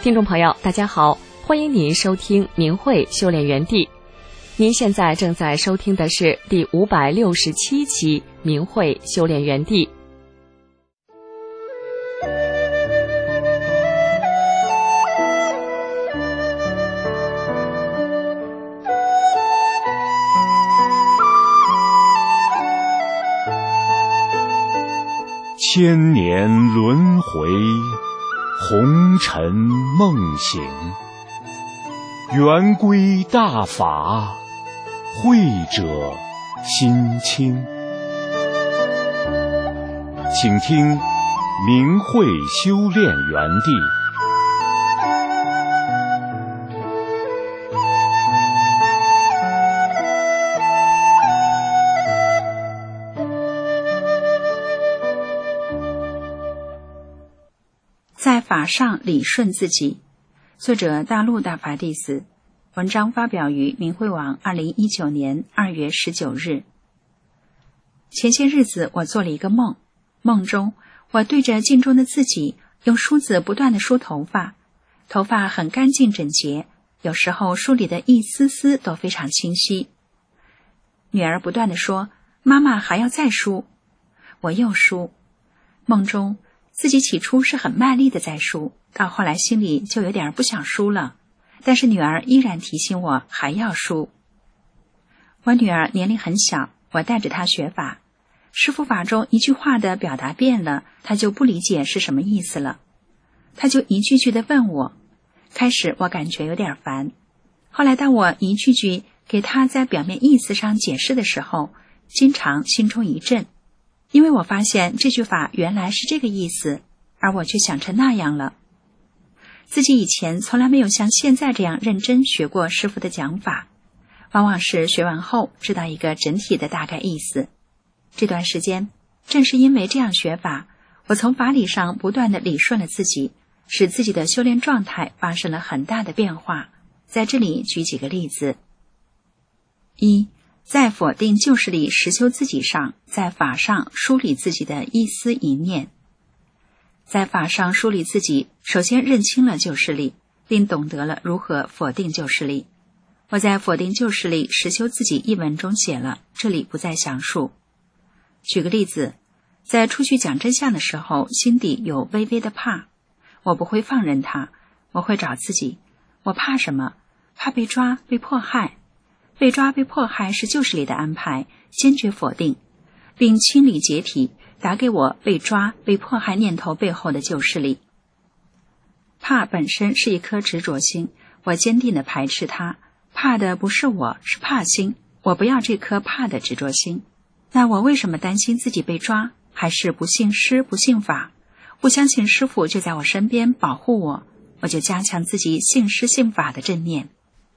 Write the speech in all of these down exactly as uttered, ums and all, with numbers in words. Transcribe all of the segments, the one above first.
听众朋友，大家好，欢迎您收听明慧修炼园地。您现在正在收听的是第五百六十七期明慧修炼园地。 千年轮回，红尘梦醒，圆规大法，慧者心清。请听明慧修炼园地。 在法上理顺自己，作者大陆大法弟子，文章发表于明慧网二零一九年二月十九日。前些日子我做了一个梦，梦中我对着镜中的自己用梳子不断地梳头发，头发很干净整洁，有时候梳理的一丝丝都非常清晰。女儿不断地说：“妈妈还要再梳。”我又梳。梦中自己起初是很卖力的在梳，到后来心里就有点不想梳了，但是女儿依然提醒我还要梳。我女儿年龄很小，我带着她学法，师父法中一句话的表达变了，她就不理解是什么意思了，她就一句句的问我。开始我感觉有点烦，后来当我一句句给她在表面意思上解释的时候，经常心中一震，因为我发现这句法原来是这个意思，而我却想成那样了。自己以前从来没有像现在这样认真学过师父的讲法，往往是学完后知道一个整体的大概意思。这段时间正是因为这样学法，我从法理上不断地理顺了自己，使自己的修炼状态发生了很大的变化。在这里举几个例子。一，在否定旧势力实修自己上，在法上梳理自己的一思一念。在法上梳理自己，首先认清了旧势力，并懂得了如何否定旧势力。我在否定旧势力实修自己一文中写了，这里不再详述。举个例子，在出去讲真相的时候，心底有微微的怕，我不会放任它，我会找自己，我怕什么？怕被抓，被迫害。被抓被迫害是旧势力的安排，坚决否定，并清理解体，打给我被抓被迫害念头背后的旧势力。怕本身是一颗执着心，我坚定地排斥它，怕的不是我，是怕心，我不要这颗怕的执着心。那我为什么担心自己被抓？还是不信师不信法，不相信师父就在我身边保护我，我就加强自己信师信法的正念。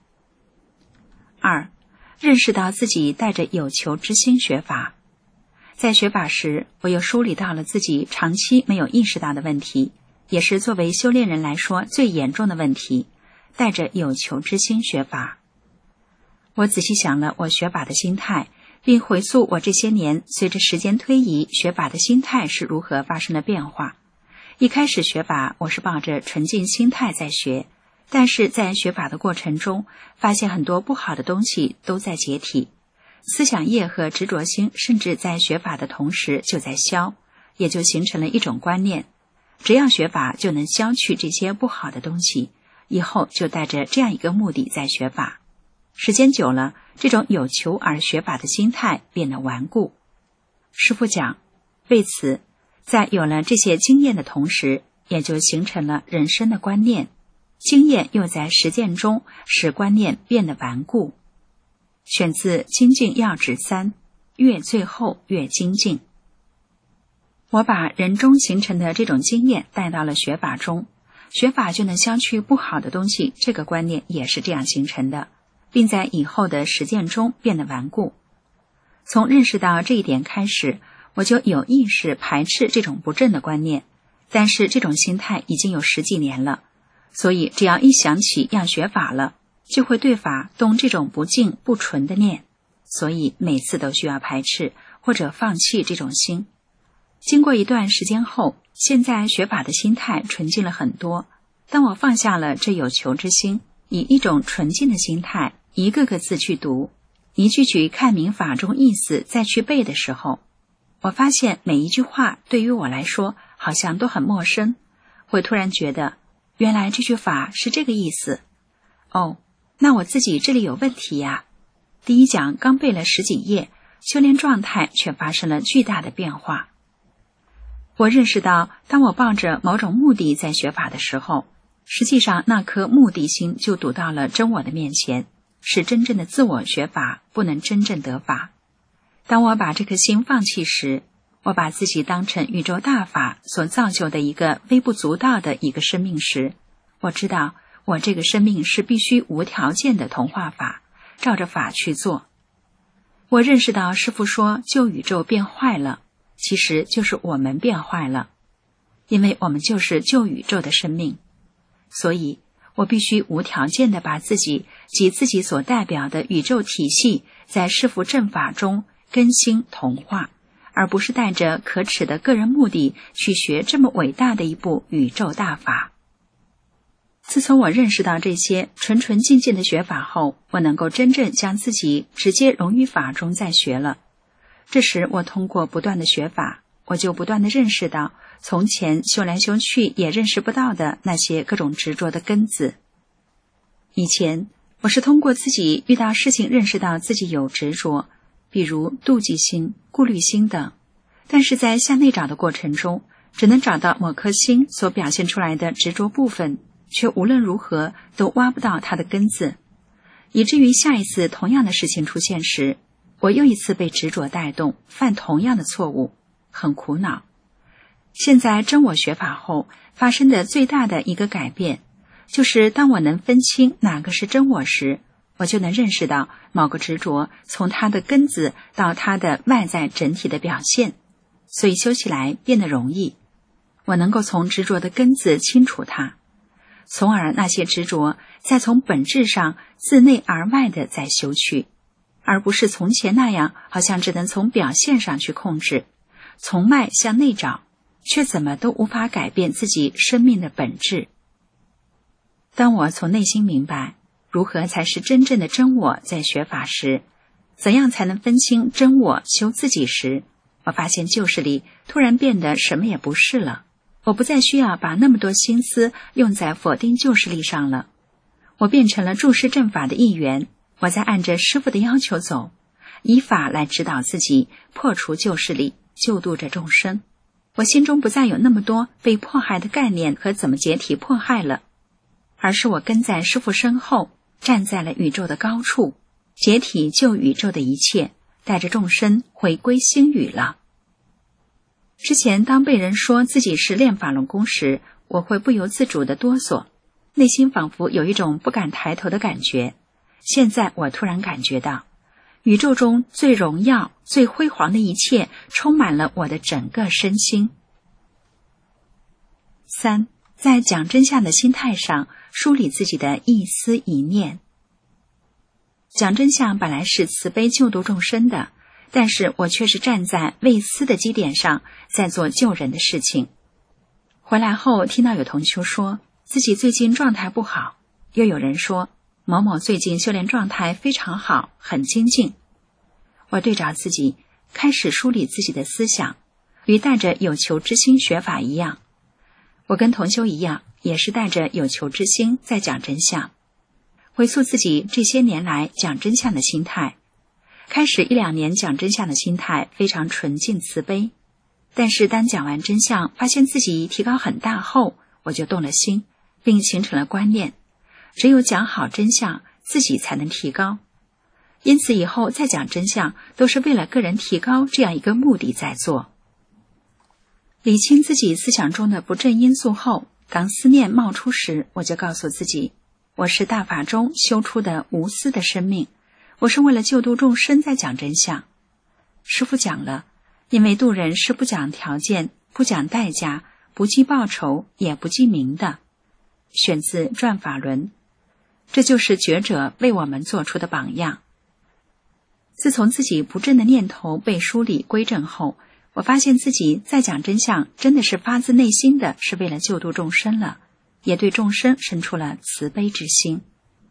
二，认识到自己带着有求之心学法。在学法时，我又梳理到了自己长期没有意识到的问题，也是作为修炼人来说最严重的问题，带着有求之心学法。我仔细想了我学法的心态，并回溯我这些年随着时间推移学法的心态是如何发生了变化。一开始学法，我是抱着纯净心态在学，但是在学法的过程中，发现很多不好的东西都在解体，思想业和执着心甚至在学法的同时就在消，也就形成了一种观念，只要学法就能消去这些不好的东西，以后就带着这样一个目的在学法。时间久了，这种有求而学法的心态变得顽固。师父讲，为此在有了这些经验的同时，也就形成了人生的观念，经验又在实践中使观念变得顽固。选自《精进要旨三》，越最后越精进。我把人中形成的这种经验带到了学法中，学法就能消去不好的东西，这个观念也是这样形成的，并在以后的实践中变得顽固。从认识到这一点开始，我就有意识排斥这种不正的观念，但是这种心态已经有十几年了，所以只要一想起要学法了，就会对法动这种不净不纯的念，所以每次都需要排斥或者放弃这种心。经过一段时间后，现在学法的心态纯净了很多， 当我放下了这有求之心，以一种纯净的心态，一个个字去读，一句句看明法中意思再去背的时候，我发现每一句话对于我来说好像都很陌生，会突然觉得原来这句法是这个意思。哦，那我自己这里有问题呀。第一讲刚背了十几页，修炼状态却发生了巨大的变化。我认识到，当我抱着某种目的在学法的时候，实际上那颗目的心就堵到了真我的面前，是真正的自我学法不能真正得法。当我把这颗心放弃时，我把自己当成宇宙大法所造就的一个微不足道的一个生命时，我知道我这个生命是必须无条件的同化法，照着法去做。我认识到师父说旧宇宙变坏了，其实就是我们变坏了，因为我们就是旧宇宙的生命，所以我必须无条件地把自己及自己所代表的宇宙体系在师父正法中更新同化，而不是带着可耻的个人目的去学这么伟大的一部宇宙大法。自从我认识到这些纯纯净净的学法后，我能够真正将自己直接融于法中再学了。这时我通过不断的学法，我就不断的认识到从前修来修去也认识不到的那些各种执着的根子。以前我是通过自己遇到事情认识到自己有执着，比如妒忌心、顾虑心等，但是在向内找的过程中，只能找到某颗心所表现出来的执着部分，却无论如何都挖不到它的根子，以至于下一次同样的事情出现时，我又一次被执着带动，犯同样的错误，很苦恼。现在真我学法后发生的最大的一个改变，就是当我能分清哪个是真我时，我就能认识到某个执着从它的根子到它的外在整体的表现，所以修起来变得容易。我能够从执着的根子清除它，从而那些执着再从本质上自内而外的再修去，而不是从前那样好像只能从表现上去控制，从外向内找，却怎么都无法改变自己生命的本质。当我从内心明白如何才是真正的真我在学法时，怎样才能分清真我修自己时，我发现旧势力突然变得什么也不是了。我不再需要把那么多心思用在否定旧势力上了，我变成了注释正法的一员，我在按着师父的要求走，以法来指导自己，破除旧势力，救度着众生。我心中不再有那么多被迫害的概念和怎么解体迫害了，而是我跟在师父身后，站在了宇宙的高处，解体旧宇宙的一切，带着众生回归星宇了。之前当被人说自己是练法轮功时，我会不由自主地哆嗦，内心仿佛有一种不敢抬头的感觉。现在我突然感觉到，宇宙中最荣耀、最辉煌的一切充满了我的整个身心。三，在讲真相的心态上梳理自己的一思一念。讲真相本来是慈悲救度众生的，但是我却是站在为私的基点上，在做救人的事情。回来后听到有同修说自己最近状态不好，又有人说某某最近修炼状态非常好，很精进。我对照自己，开始梳理自己的思想，与带着有求之心学法一样。我跟同修一样，也是带着有求之心在讲真相。回溯自己这些年来讲真相的心态，开始一两年讲真相的心态非常纯净慈悲，但是当讲完真相发现自己提高很大后，我就动了心，并形成了观念，只有讲好真相，自己才能提高。因此以后再讲真相都是为了个人提高这样一个目的在做。理清自己思想中的不正因素后，当思念冒出时，我就告诉自己，我是大法中修出的无私的生命，我是为了救度众生在讲真相。师父讲了，因为度人是不讲条件，不讲代价，不计报酬，也不计名的。选自《转法轮》，这就是觉者为我们做出的榜样。自从自己不正的念头被梳理归正后，我发现自己在讲真相真的是发自内心的，是为了救度众生了， 也对众生生出了慈悲之心。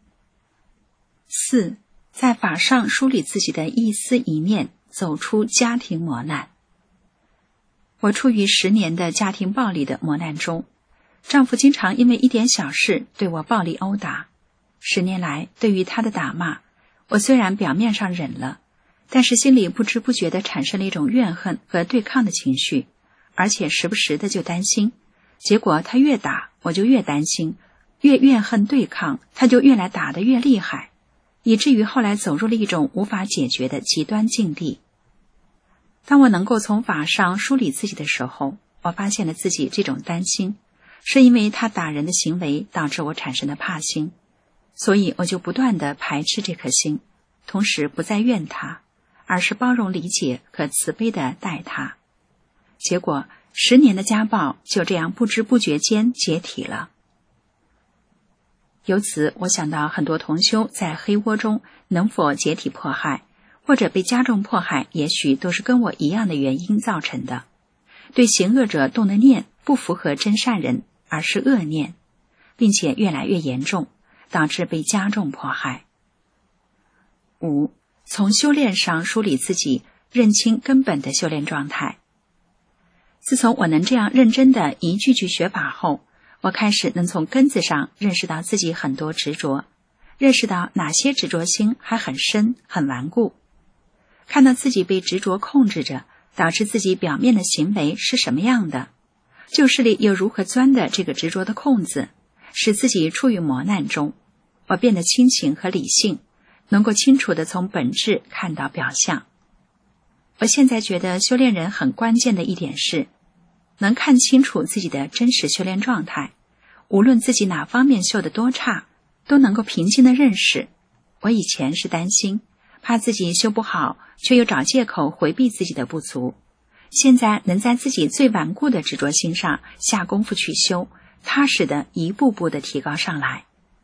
四，在法上梳理自己的一思一念，走出家庭磨难。我处于十年的家庭暴力的磨难中，丈夫经常因为一点小事对我暴力殴打。十年来，对于他的打骂，我虽然表面上忍了，但是心里不知不觉地产生了一种怨恨和对抗的情绪，而且时不时的就担心，结果他越打，我就越担心，越怨恨对抗，他就越来打得越厉害，以至于后来走入了一种无法解决的极端境地。当我能够从法上梳理自己的时候，我发现了自己这种担心，是因为他打人的行为导致我产生的怕心，所以我就不断地排斥这颗心，同时不再怨他，而是包容理解和慈悲地待他。结果十年的家暴就这样不知不觉间解体了。由此我想到很多同修在黑窝中能否解体迫害，或者被加重迫害，也许都是跟我一样的原因造成的。对行恶者动的念不符合真善人，而是恶念，并且越来越严重，导致被加重迫害。五，从修炼上梳理自己，认清根本的修炼状态。自从我能这样认真的一句句学法后，我开始能从根子上认识到自己很多执着，认识到哪些执着心还很深很顽固，看到自己被执着控制着，导致自己表面的行为是什么样的，旧势力又如何钻的这个执着的空子，使自己处于磨难中。我变得清醒和理性，能够清楚地从本质看到表象。我现在觉得修炼人很关键的一点是，能看清楚自己的真实修炼状态，无论自己哪方面修得多差，都能够平静地认识。我以前是担心，怕自己修不好，却又找借口回避自己的不足。现在能在自己最顽固的执着心上下功夫去修，踏实的一步步的提高上来。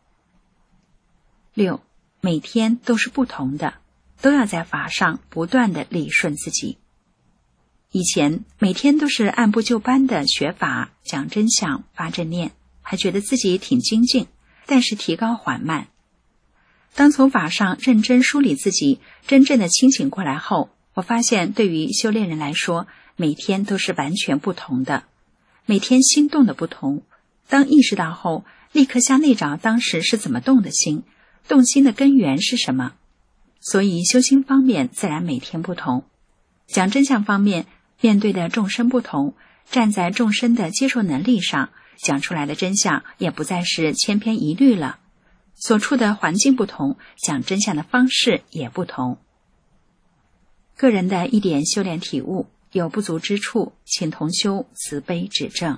六，每天都是不同的，都要在法上不断的理顺自己。以前每天都是按部就班的学法，讲真相，发正念，还觉得自己挺精进，但是提高缓慢。当从法上认真梳理自己，真正的清醒过来后，我发现对于修炼人来说，每天都是完全不同的，每天心动的不同。当意识到后，立刻向内找当时是怎么动的心，动心的根源是什么。所以修心方面自然每天不同。讲真相方面，面对的众生不同，站在众生的接受能力上，讲出来的真相也不再是千篇一律了。所处的环境不同，讲真相的方式也不同。个人的一点修炼体悟，有不足之处，请同修慈悲指正。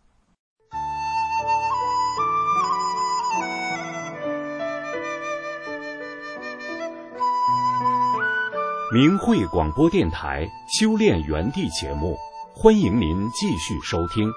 明慧广播电台修炼园地节目，欢迎您继续收听。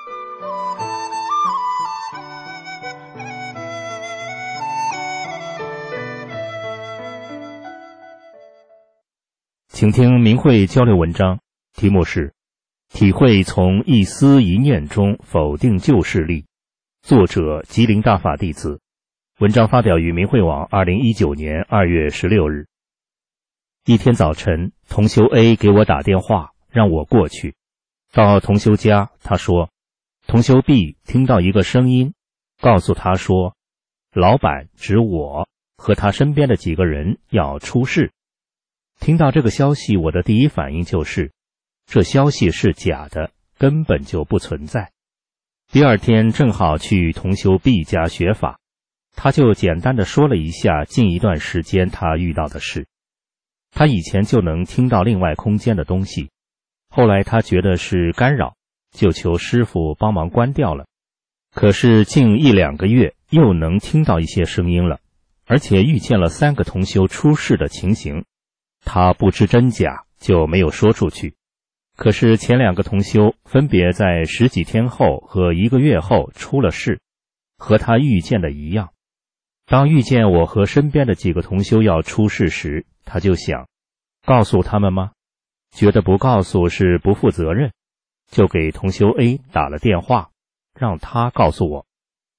请听明慧交流文章，题目是体会从一思一念中否定旧势力，作者吉林大法弟子。文章发表于明慧网二零一九年二月十六日。一天早晨，同修 A 给我打电话，让我过去。到同修家，他说，同修 B 听到一个声音，告诉他说，老板指我和他身边的几个人要出事。听到这个消息，我的第一反应就是，这消息是假的，根本就不存在。第二天正好去同修 B 家学法，他就简单的说了一下近一段时间他遇到的事。他以前就能听到另外空间的东西，后来他觉得是干扰，就求师父帮忙关掉了。可是近一两个月又能听到一些声音了，而且遇见了三个同修出事的情形。他不知真假，就没有说出去。可是前两个同修分别在十几天后和一个月后出了事，和他预见的一样。当遇见我和身边的几个同修要出事时，他就想，告诉他们吗？觉得不告诉是不负责任，就给同修 A 打了电话，让他告诉我。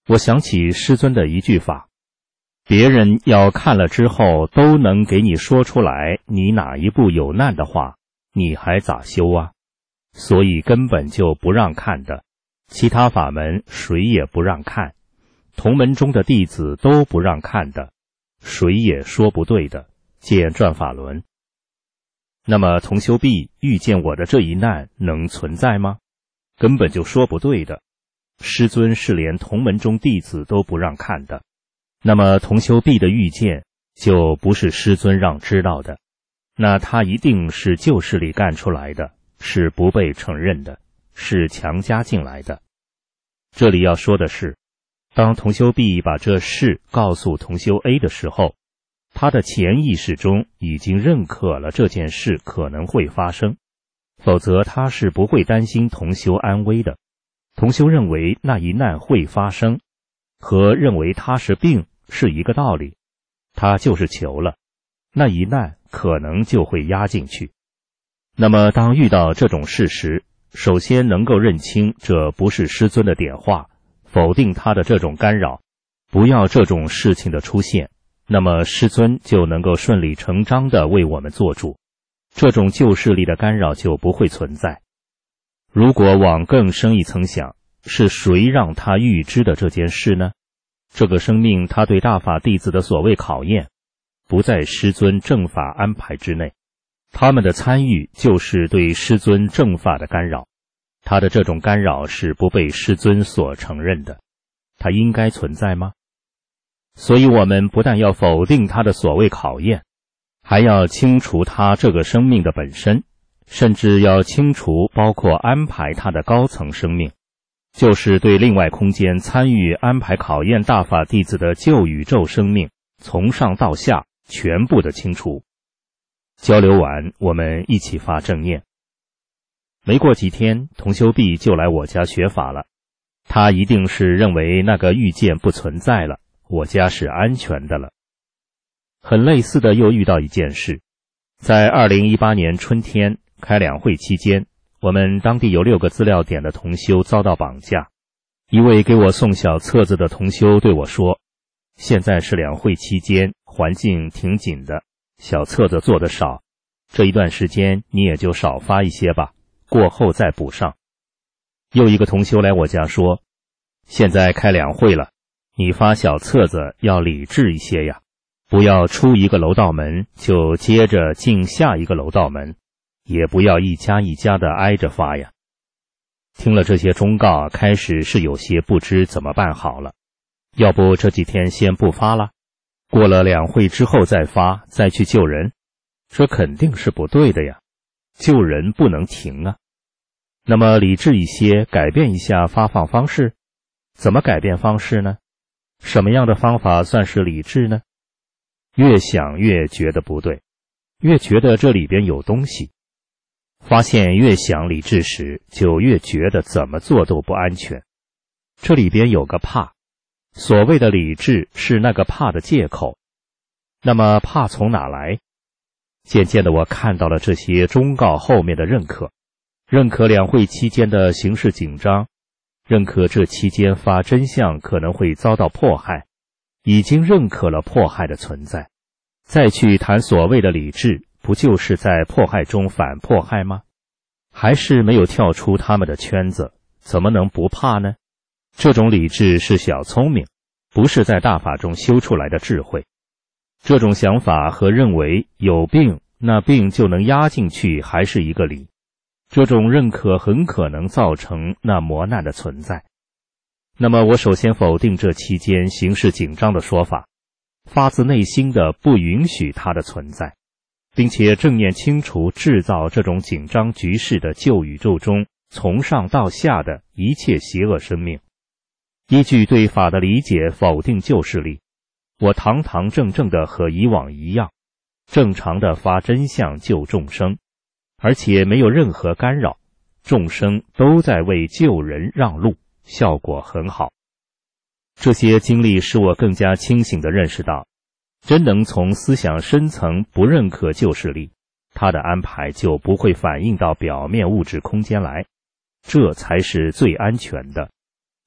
我想起师尊的一句法，别人要看了之后都能给你说出来你哪一步有难的话，你还咋修啊？所以根本就不让看的，其他法门谁也不让看，同门中的弟子都不让看的，谁也说不对的，见转法轮。那么同修毕遇见我的这一难能存在吗？根本就说不对的，师尊是连同门中弟子都不让看的，那么同修毕的遇见就不是师尊让知道的，那他一定是旧势力干出来的，是不被承认的，是强加进来的。这里要说的是，当同修 B 把这事告诉同修 A 的时候，他的潜意识中已经认可了这件事可能会发生，否则他是不会担心同修安危的。同修认为那一难会发生，和认为他是病是一个道理，他就是求了，那一难可能就会压进去。那么当遇到这种事时，首先能够认清这不是师尊的点化，否定他的这种干扰，不要这种事情的出现，那么师尊就能够顺理成章地为我们做主，这种旧势力的干扰就不会存在。如果往更深一层想，是谁让他预知的这件事呢？这个生命他对大法弟子的所谓考验，不在师尊正法安排之内，他们的参与就是对师尊正法的干扰，他的这种干扰是不被师尊所承认的，他应该存在吗？所以我们不但要否定他的所谓考验，还要清除他这个生命的本身，甚至要清除包括安排他的高层生命，就是对另外空间参与安排考验大法弟子的旧宇宙生命，从上到下全部的清除。交流完，我们一起发正念。没过几天，同修 B 就来我家学法了，他一定是认为那个遇见不存在了，我家是安全的了。很类似的又遇到一件事，在二零一八年春天开两会期间，我们当地有六个资料点的同修遭到绑架。一位给我送小册子的同修对我说，现在是两会期间，环境挺紧的，小册子做得少，这一段时间你也就少发一些吧，过后再补上。又一个同修来我家说，现在开两会了，你发小册子要理智一些呀，不要出一个楼道门就接着进下一个楼道门，也不要一家一家的挨着发呀。听了这些忠告，开始是有些不知怎么办好了，要不这几天先不发了，过了两会之后再发，再去救人，这肯定是不对的呀，救人不能停啊。那么理智一些，改变一下发放方式。怎么改变方式呢？什么样的方法算是理智呢？越想越觉得不对，越觉得这里边有东西。发现越想理智时，就越觉得怎么做都不安全。这里边有个怕，所谓的理智是那个怕的借口。那么怕从哪来？渐渐的我看到了这些忠告后面的认可，认可两会期间的形势紧张，认可这期间发真相可能会遭到迫害，已经认可了迫害的存在，再去谈所谓的理智，不就是在迫害中反迫害吗？还是没有跳出他们的圈子，怎么能不怕呢？这种理智是小聪明，不是在大法中修出来的智慧。这种想法和认为有病，那病就能压进去还是一个理。这种认可很可能造成那磨难的存在。那么我首先否定这期间形势紧张的说法，发自内心的不允许它的存在，并且正念清除制造这种紧张局势的旧宇宙中从上到下的一切邪恶生命。依据对法的理解否定旧势力，我堂堂正正的和以往一样，正常的发真相救众生，而且没有任何干扰，众生都在为救人让路，效果很好。这些经历使我更加清醒地认识到，真能从思想深层不认可旧势力，它的安排就不会反映到表面物质空间来，这才是最安全的，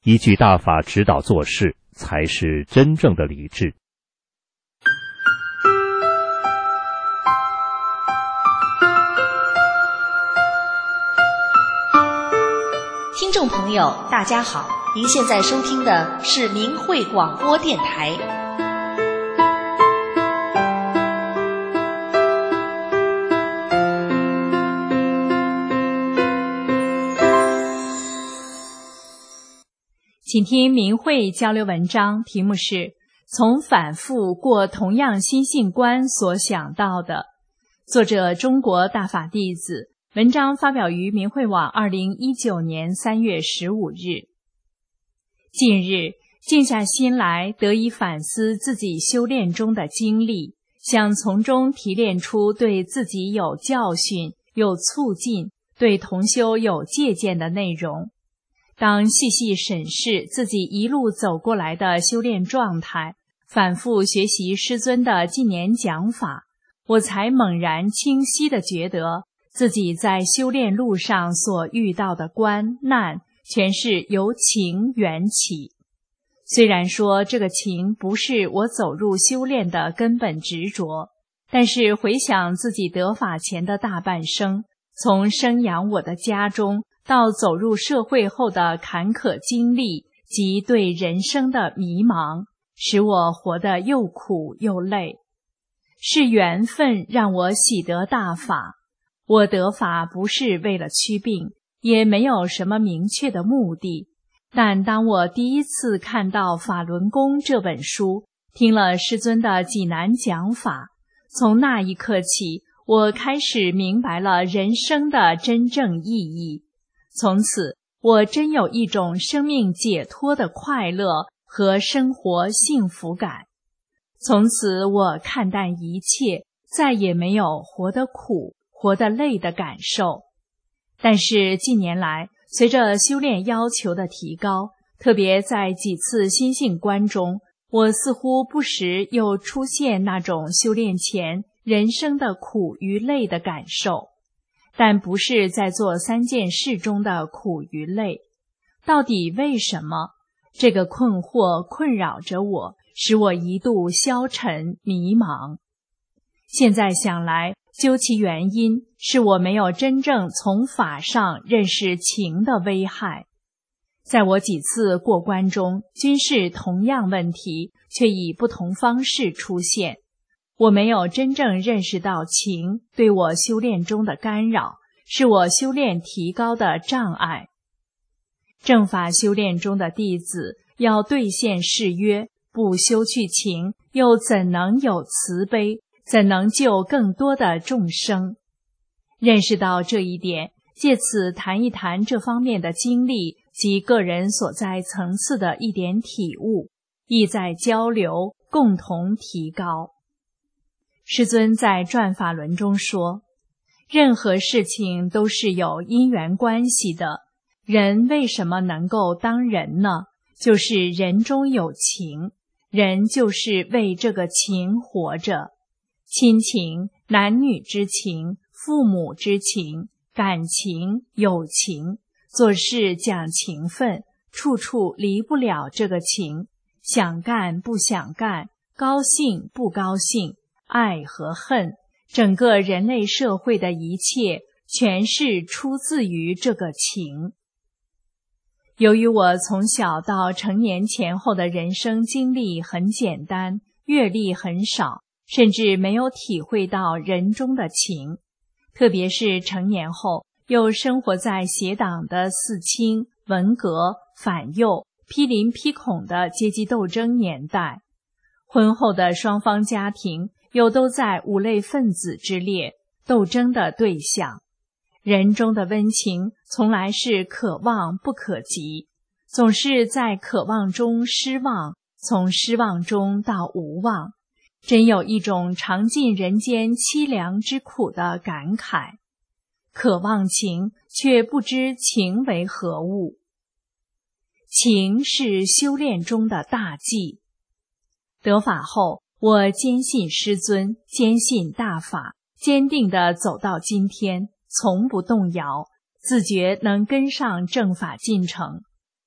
依据大法指导做事，才是真正的理智。 听众朋友，大家好，您现在收听的是明慧广播电台。 请听明慧交流文章，题目是从反复过同样心性观所想到的，作者中国大法弟子，文章发表于明慧网二零一九年三月十五日。近日静下心来，得以反思自己修炼中的经历，想从中提炼出对自己有教训、有促进、对同修有借鉴的内容。当细细审视自己一路走过来的修炼状态，反复学习师尊的近年讲法，我才猛然清晰地觉得自己在修炼路上所遇到的关难，全是由情缘起。虽然说这个情不是我走入修炼的根本执着，但是回想自己得法前的大半生，从生养我的家中到走入社会后的坎坷经历及对人生的迷茫，使我活得又苦又累。是缘分让我喜得大法，我得法不是为了祛病，也没有什么明确的目的。但当我第一次看到《法轮功》这本书，听了师尊的济南讲法，从那一刻起，我开始明白了人生的真正意义。从此，我真有一种生命解脱的快乐和生活幸福感。从此，我看淡一切，再也没有活得苦、活得累的感受。但是近年来，随着修炼要求的提高，特别在几次心性观中，我似乎不时又出现那种修炼前人生的苦与累的感受。但不是在做三件事中的苦与累。到底为什么？这个困惑困扰着我，使我一度消沉迷茫。现在想来，究其原因，是我没有真正从法上认识情的危害。在我几次过关中，均是同样问题，却以不同方式出现。我没有真正认识到情对我修炼中的干扰，是我修炼提高的障碍。正法修炼中的弟子要兑现誓约，不修去情，又怎能有慈悲，怎能救更多的众生？认识到这一点，借此谈一谈这方面的经历及个人所在层次的一点体悟，意在交流，共同提高。师尊在转法轮中说，任何事情都是有因缘关系的，人为什么能够当人呢？就是人中有情，人就是为这个情活着。亲情、男女之情、父母之情、感情、友情，做事讲情分，处处离不了这个情，想干不想干，高兴不高兴，爱和恨，整个人类社会的一切全是出自于这个情。由于我从小到成年前后的人生经历很简单，阅历很少，甚至没有体会到人中的情，特别是成年后又生活在邪党的四清、文革、反右、批林批孔的阶级斗争年代，婚后的双方家庭又都在五类分子之列，斗争的对象。人中的温情从来是可望不可及，总是在渴望中失望，从失望中到无望，真有一种尝尽人间凄凉之苦的感慨。渴望情，却不知情为何物。情是修炼中的大忌。得法后，我坚信师尊，坚信大法，坚定地走到今天，从不动摇，自觉能跟上正法进程。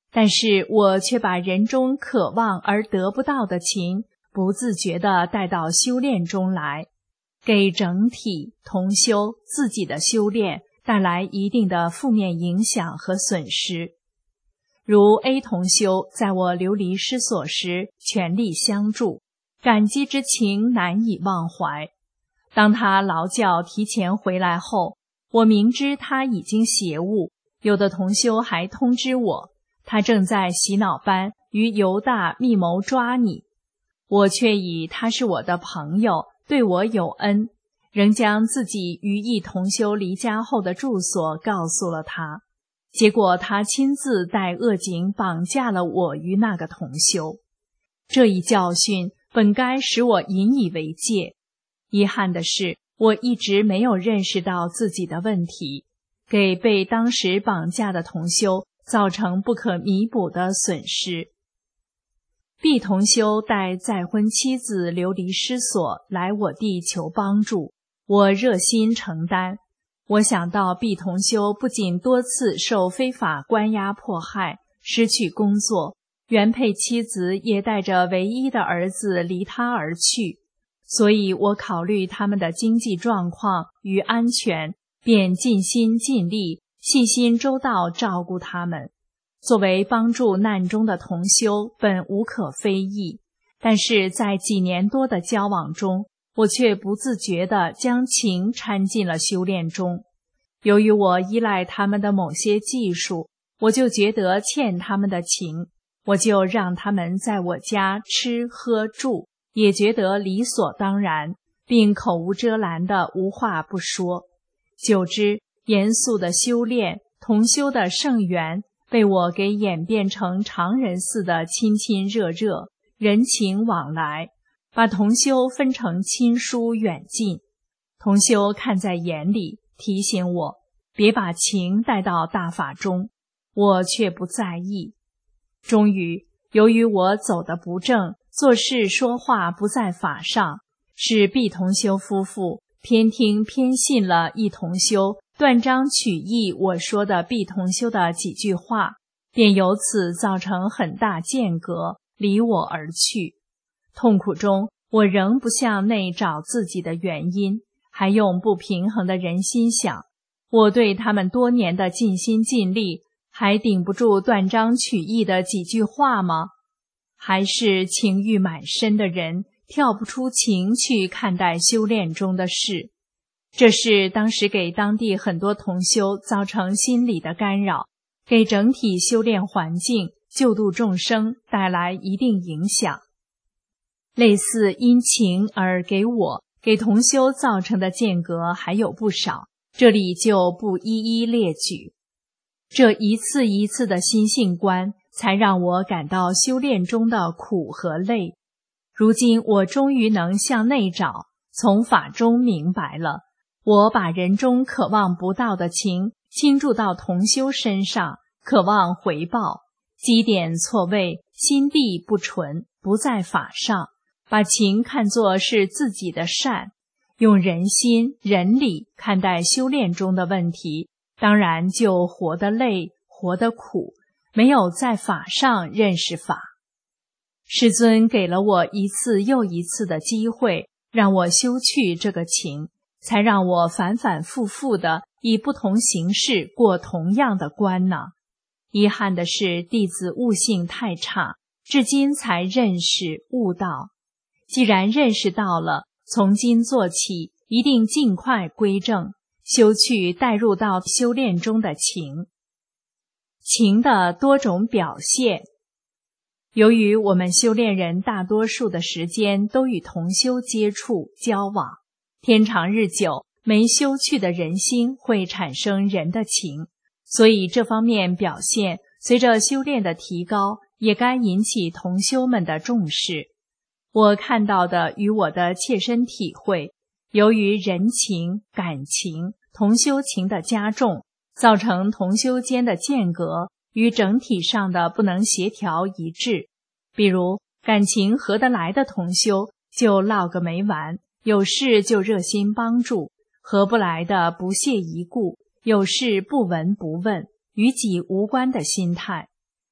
但是我却把人中渴望而得不到的情，不自觉地带到修炼中来，给整体同修自己的修炼带来一定的负面影响和损失。如 A 同修在我流离失所时全力相助，感激之情难以忘怀。当他劳教提前回来后，我明知他已经邪物，有的同修还通知我，他正在洗脑班与犹大密谋抓你。我却以他是我的朋友，对我有恩，仍将自己与一同修离家后的住所告诉了他。结果他亲自带恶警绑架了我与那个同修。这一教训本该使我引以为戒，遗憾的是，我一直没有认识到自己的问题，给被当时绑架的同修造成不可弥补的损失。B 同修带再婚妻子流离失所来我地求帮助，我热心承担。我想到 B 同修不仅多次受非法关押迫害，失去工作，原配妻子也带着唯一的儿子离他而去，所以我考虑他们的经济状况与安全，便尽心尽力、细心周到照顾他们。作为帮助难中的同修，本无可非议，但是在几年多的交往中，我却不自觉地将情掺进了修炼中。由于我依赖他们的某些技术，我就觉得欠他们的情，我就让他们在我家吃喝住，也觉得理所当然，并口无遮拦的无话不说。久之，严肃的修炼，同修的圣缘，被我给演变成常人似的亲亲热热，人情往来，把同修分成亲疏远近。同修看在眼里，提醒我别把情带到大法中，我却不在意。终于，由于我走得不正，做事说话不在法上，使 B 同修夫妇偏听偏信了一同修断章取义我说的 B 同修的几句话，便由此造成很大间隔，离我而去。痛苦中，我仍不向内找自己的原因，还用不平衡的人心想，我对他们多年的尽心尽力，还顶不住断章取义的几句话吗？还是情欲满身的人跳不出情去看待修炼中的事？这是当时给当地很多同修造成心理的干扰，给整体修炼环境、救度众生带来一定影响。类似因情而给我、给同修造成的间隔还有不少，这里就不一一列举。这一次一次的心性观，才让我感到修炼中的苦和累。如今我终于能向内找，从法中明白了，我把人中渴望不到的情倾注到同修身上，渴望回报，基点错位，心地不纯，不在法上，把情看作是自己的善，用人心人理看待修炼中的问题，当然就活得累，活得苦，没有在法上认识法。世尊给了我一次又一次的机会，让我修去这个情，才让我反反复复的以不同形式过同样的关呢。遗憾的是，弟子悟性太差，至今才认识悟道。既然认识到了，从今做起，一定尽快归正，修去带入到修炼中的情。情的多种表现。由于我们修炼人大多数的时间都与同修接触交往，天长日久，没修去的人心会产生人的情，所以这方面表现随着修炼的提高，也该引起同修们的重视。我看到的与我的切身体会，由于人情、感情、同修情的加重，造成同修间的间隔与整体上的不能协调一致。比如感情合得来的同修就唠个没完，有事就热心帮助，合不来的不屑一顾，有事不闻不问，与己无关的心态。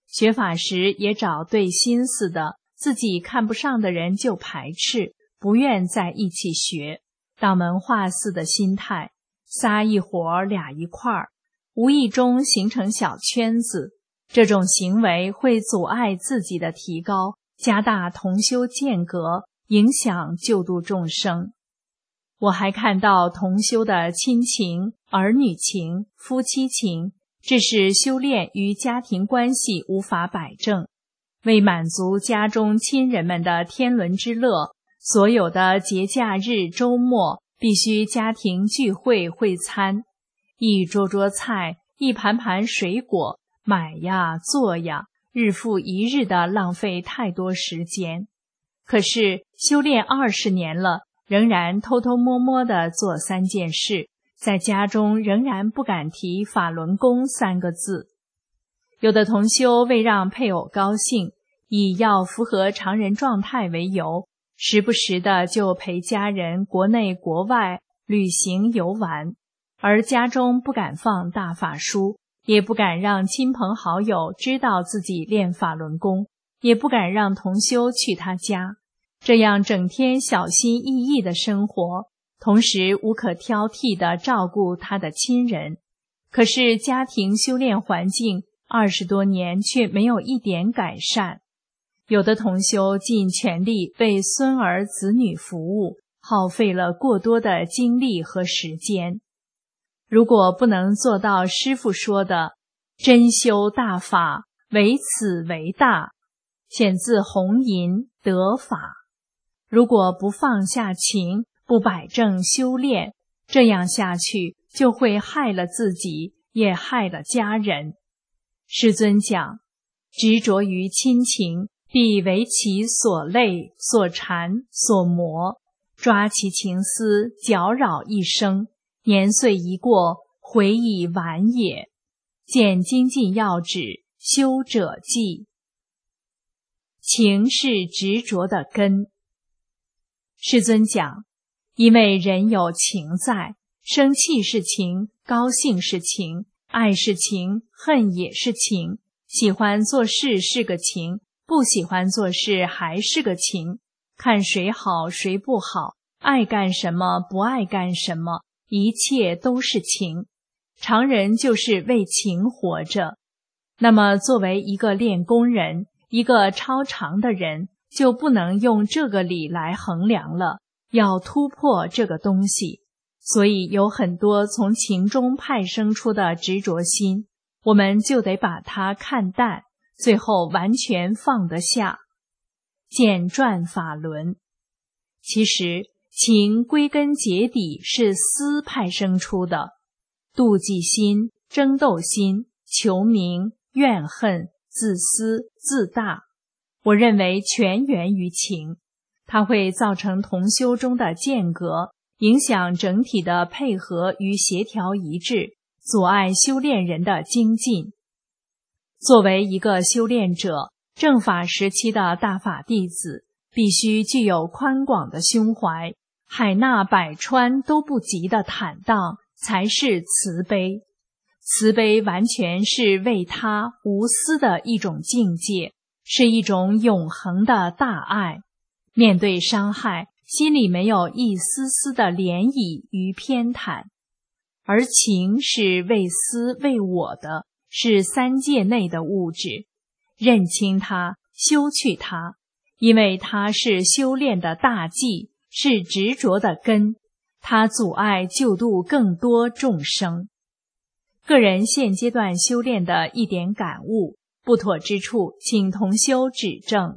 学法时也找对心思的，自己看不上的人就排斥，不愿在一起学，当门画似的心态，仨一伙俩一块儿，无意中形成小圈子。这种行为会阻碍自己的提高，加大同修间隔，影响救度众生。我还看到同修的亲情、儿女情、夫妻情，致使修炼与家庭关系无法摆正。为满足家中亲人们的天伦之乐，所有的节假日、周末必须家庭聚会会餐，一桌桌菜，一盘盘水果，买呀做呀，日复一日的浪费太多时间。可是修炼二十年了，仍然偷偷摸摸地做三件事，在家中仍然不敢提法轮功三个字。有的同修为让配偶高兴，以要符合常人状态为由，时不时的就陪家人国内国外旅行游玩，而家中不敢放大法书，也不敢让亲朋好友知道自己练法轮功，也不敢让同修去他家。这样整天小心翼翼的生活，同时无可挑剔地照顾他的亲人。可是家庭修炼环境二十多年却没有一点改善。有的同修尽全力为孙儿子女服务，耗费了过多的精力和时间。如果不能做到师父说的真修大法，唯此为大，显自弘淫得法。如果不放下情，不摆正修炼，这样下去就会害了自己，也害了家人。师尊讲，执着于亲情，必为其所累、所缠、所磨，抓其情丝，搅扰一生，年岁一过，悔已晚也。见精进要旨，修者记。情是执着的根。师尊讲，因为人有情在，生气是情，高兴是情，爱是情，恨也是情，喜欢做事是个情，不喜欢做事还是个情，看谁好谁不好，爱干什么不爱干什么，一切都是情。常人就是为情活着。那么作为一个练功人，一个超常的人，就不能用这个理来衡量了，要突破这个东西。所以有很多从情中派生出的执着心，我们就得把它看淡，最后完全放得下。简转法轮。其实情归根结底是私派生出的，妒忌心、争斗心、求名、怨恨、自私、自大，我认为全源于情，它会造成同修中的间隔，影响整体的配合与协调一致，阻碍修炼人的精进。作为一个修炼者，正法时期的大法弟子，必须具有宽广的胸怀，海纳百川都不及的坦荡，才是慈悲。慈悲完全是为他无私的一种境界，是一种永恒的大爱。面对伤害，心里没有一丝丝的涟漪与偏袒。而情是为私为我的，是三界内的物质，认清它，修去它，因为它是修炼的大忌，是执着的根，它阻碍救度更多众生。个人现阶段修炼的一点感悟，不妥之处，请同修指正。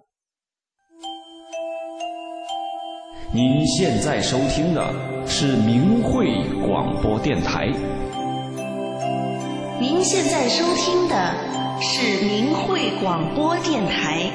您现在收听的是明慧广播电台。 您现在收听的是明慧广播电台。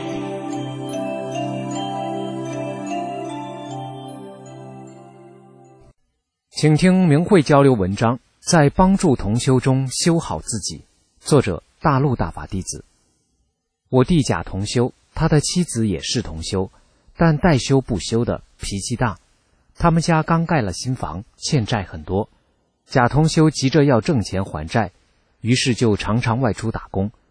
请听明慧交流文章，在帮助同修中修好自己。作者大陆大法弟子。我弟甲同修，他的妻子也是同修，但代修不修的，脾气大。他们家刚盖了新房，欠债很多。甲同修急着要挣钱还债，于是就常常外出打工。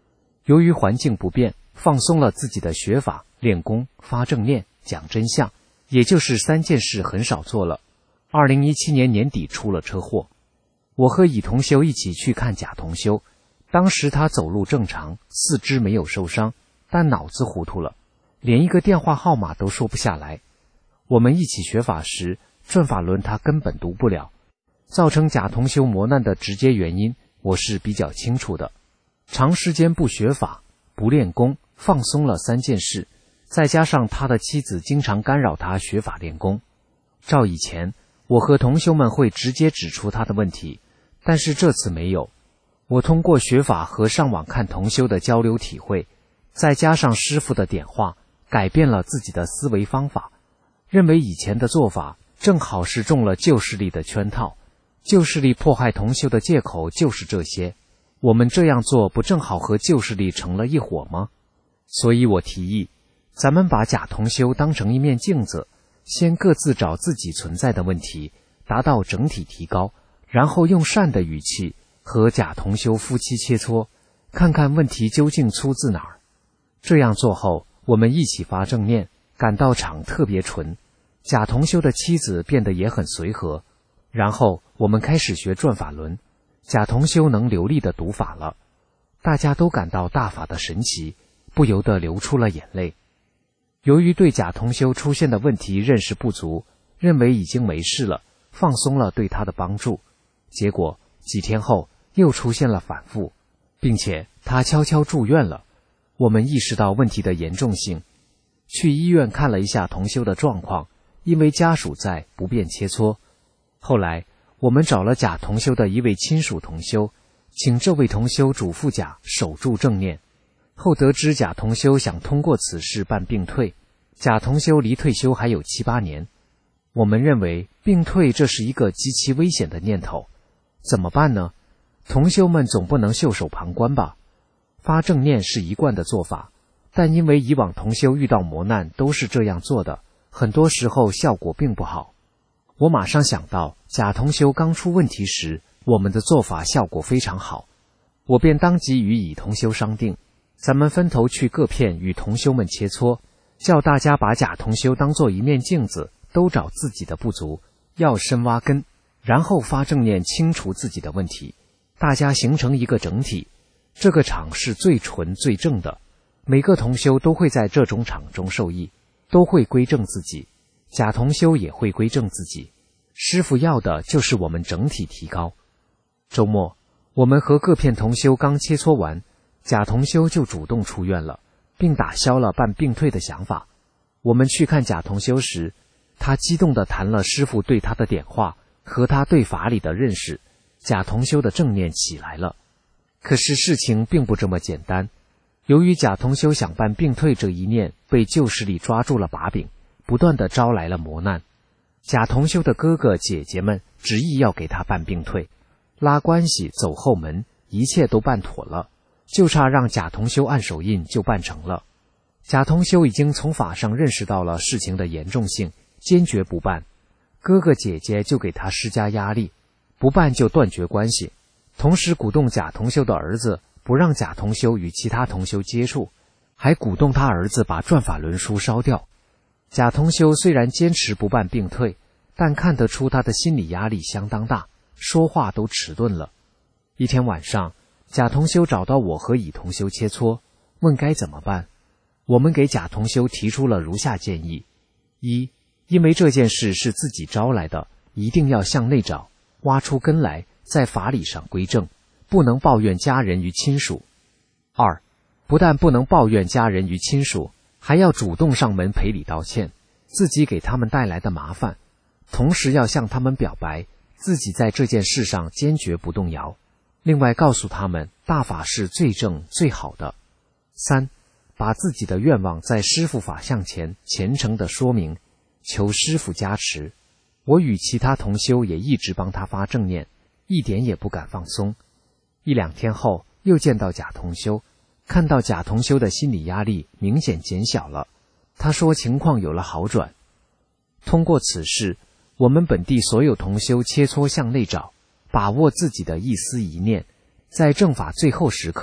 由于环境不变，放松了自己的学法、练功、发正念、讲真相，也就是三件事很少做了。二零一七年年底出了车祸，我和乙同修一起去看甲同修，当时他走路正常，四肢没有受伤，但脑子糊涂了，连一个电话号码都说不下来。我们一起学法时，转法轮他根本读不了，造成甲同修磨难的直接原因我是比较清楚的。长时间不学法、不练功，放松了三件事，再加上他的妻子经常干扰他学法练功。照以前，我和同修们会直接指出他的问题，但是这次没有。我通过学法和上网看同修的交流体会，再加上师父的点化，改变了自己的思维方法，认为以前的做法正好是中了旧势力的圈套，旧势力迫害同修的借口就是这些，我们这样做不正好和旧势力成了一伙吗？所以我提议，咱们把甲同修当成一面镜子，先各自找自己存在的问题，达到整体提高，然后用善的语气和甲同修夫妻切磋，看看问题究竟出自哪儿。这样做后，我们一起发正念，感到场特别纯，甲同修的妻子变得也很随和。然后我们开始学转法轮，甲同修能流利的读法了，大家都感到大法的神奇，不由得流出了眼泪。由于对甲同修出现的问题认识不足，认为已经没事了，放松了对他的帮助，结果几天后又出现了反复，并且他悄悄住院了。我们意识到问题的严重性，去医院看了一下同修的状况，因为家属在，不便切磋。后来我们找了甲同修的一位亲属同修，请这位同修嘱咐甲守住正念。后得知甲同修想通过此事办病退，甲同修离退休还有七八年。我们认为病退这是一个极其危险的念头，怎么办呢？同修们总不能袖手旁观吧？发正念是一贯的做法，但因为以往同修遇到磨难都是这样做的，很多时候效果并不好。我马上想到甲同修刚出问题时，我们的做法效果非常好，我便当即与乙同修商定，咱们分头去各片与同修们切磋，叫大家把甲同修当作一面镜子，都找自己的不足，要深挖根，然后发正念清除自己的问题，大家形成一个整体。这个场是最纯最正的，每个同修都会在这种场中受益，都会归正自己，甲同修也会归正自己。师父要的就是我们整体提高。周末，我们和各片同修刚切磋完，甲同修就主动出院了，并打消了办病退的想法。我们去看甲同修时，他激动地谈了师父对他的点化和他对法理的认识，甲同修的正念起来了。可是事情并不这么简单，由于甲同修想办病退这一念被旧势力抓住了把柄，不断地招来了磨难。甲同修的哥哥姐姐们执意要给他办病退，拉关系走后门，一切都办妥了，就差让甲同修按手印就办成了。甲同修已经从法上认识到了事情的严重性，坚决不办。哥哥姐姐就给他施加压力，不办就断绝关系，同时鼓动甲同修的儿子不让甲同修与其他同修接触，还鼓动他儿子把转法轮书烧掉。甲同修虽然坚持不办病退，但看得出他的心理压力相当大，说话都迟钝了。一天晚上，甲同修找到我和乙同修切磋，问该怎么办。我们给甲同修提出了如下建议：一，因为这件事是自己招来的，一定要向内找，挖出根来，在法理上归正，不能抱怨家人与亲属。二，不但不能抱怨家人与亲属，还要主动上门赔礼道歉，自己给他们带来的麻烦，同时要向他们表白，自己在这件事上坚决不动摇。另外告诉他们，大法是最正最好的。三，把自己的愿望在师父法像前虔诚地说明，求师父加持。我与其他同修也一直帮他发正念，一点也不敢放松。一两天后，又见到甲同修，看到甲同修的心理压力明显减小了，他说情况有了好转。通过此事，我们本地所有同修切磋向内找，把握自己的一思一念，在正法最后时刻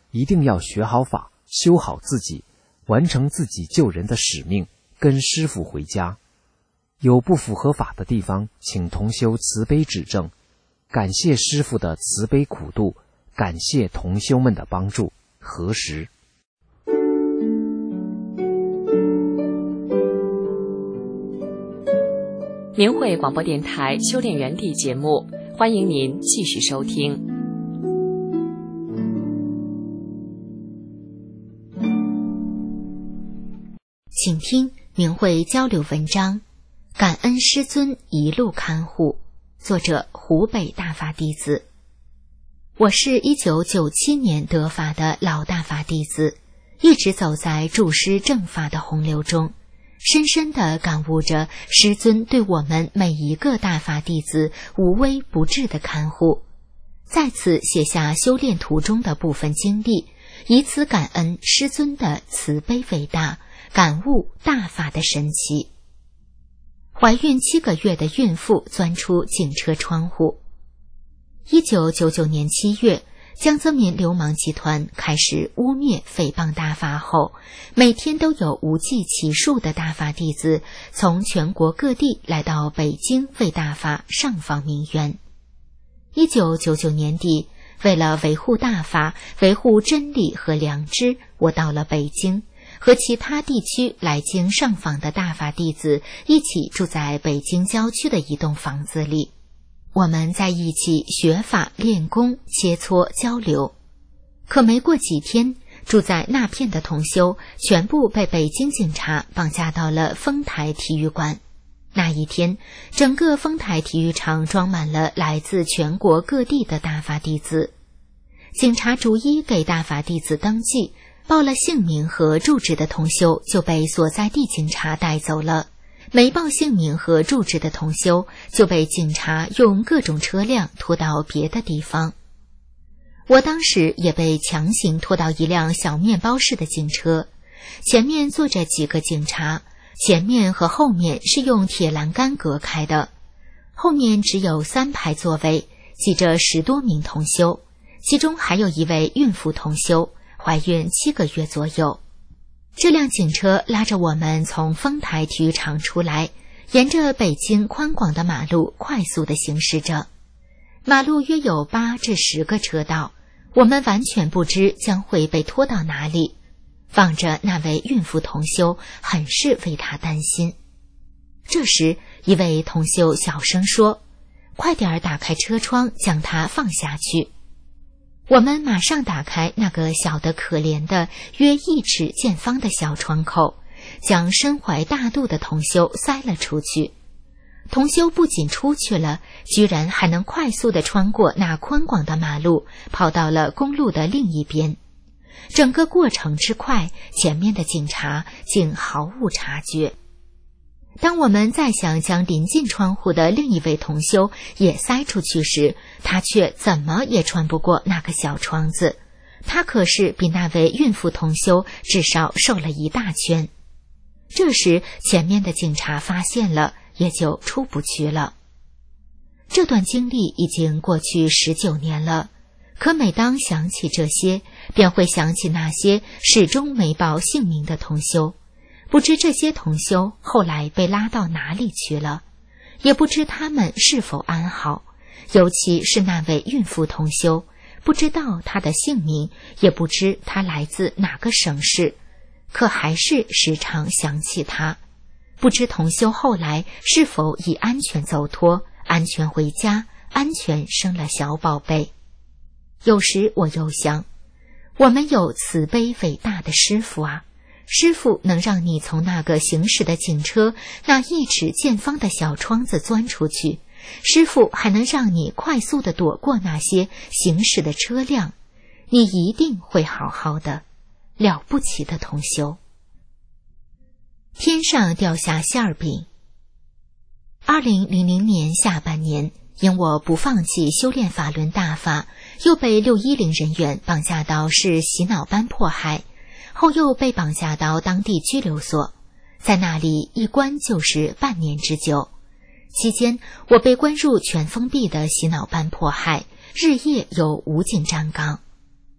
一定要学好法，修好自己，完成自己救人的使命，跟师父回家。有不符合法的地方，请同修慈悲指正。感谢师父的慈悲苦度，感谢同修们的帮助。何时？ 明慧广播电台修炼园地节目，欢迎您继续收听。 请听明慧交流文章，感恩师尊一路看护，作者湖北大法弟子。我是一九九七年得法的老大法弟子，一直走在注师正法的洪流中，深深地感悟着师尊对我们每一个大法弟子无微不至的看护，在此写下修炼途中的部分经历，以此感恩师尊的慈悲伟大，感悟大法的神奇。怀孕七个月的孕妇钻出警车窗户。一九九九年七月，江泽民流氓集团开始污蔑诽谤大法后，每天都有无计其数的大法弟子从全国各地来到北京为大法上访鸣冤。一九九九年底，为了维护大法，维护真理和良知，我到了北京，和其他地区来京上访的大法弟子一起住在北京郊区的一栋房子里。我们在一起学法练功，切磋交流。可没过几天，住在那片的同修全部被北京警察绑架到了丰台体育馆。那一天，整个丰台体育场装满了来自全国各地的大法弟子。警察逐一给大法弟子登记，报了姓名和住址的同修就被所在地警察带走了，没报姓名和住址的同修就被警察用各种车辆拖到别的地方。我当时也被强行拖到一辆小面包式的警车，前面坐着几个警察，前面和后面是用铁栏杆隔开的，后面只有三排座位，挤着十多名同修，其中还有一位孕妇同修，怀孕七个月左右。这辆警车拉着我们从丰台体育场出来，沿着北京宽广的马路快速地行驶着。马路约有八至十个车道，我们完全不知将会被拖到哪里。望着那位孕妇同修，很是为她担心。这时，一位同修小声说：“快点打开车窗，将她放下去。”我们马上打开那个小得可怜的约一尺见方的小窗口，将身怀大肚的同修塞了出去。同修不仅出去了，居然还能快速地穿过那宽广的马路，跑到了公路的另一边。整个过程之快，前面的警察竟毫无察觉。当我们再想将临近窗户的另一位同修也塞出去时，他却怎么也穿不过那个小窗子。他可是比那位孕妇同修至少瘦了一大圈。这时前面的警察发现了，也就出不去了。这段经历已经过去十九年了，可每当想起这些，便会想起那些始终没报姓名的同修。不知这些同修后来被拉到哪里去了，也不知他们是否安好，尤其是那位孕妇同修，不知道她的姓名，也不知她来自哪个省市，可还是时常想起她。不知同修后来是否已安全走脱，安全回家，安全生了小宝贝。有时我又想，我们有慈悲伟大的师父啊，师父能让你从那个行驶的警车那一尺见方的小窗子钻出去，师父还能让你快速地躲过那些行驶的车辆，你一定会好好的。了不起的同修。天上掉下馅儿饼。二零零零年下半年，因我不放弃修炼法轮大法，又被六一零人员绑架到市洗脑班迫害，后又被绑架到当地拘留所，在那里一关就是半年之久。期间，我被关入全封闭的洗脑班迫害，日夜有武警站岗。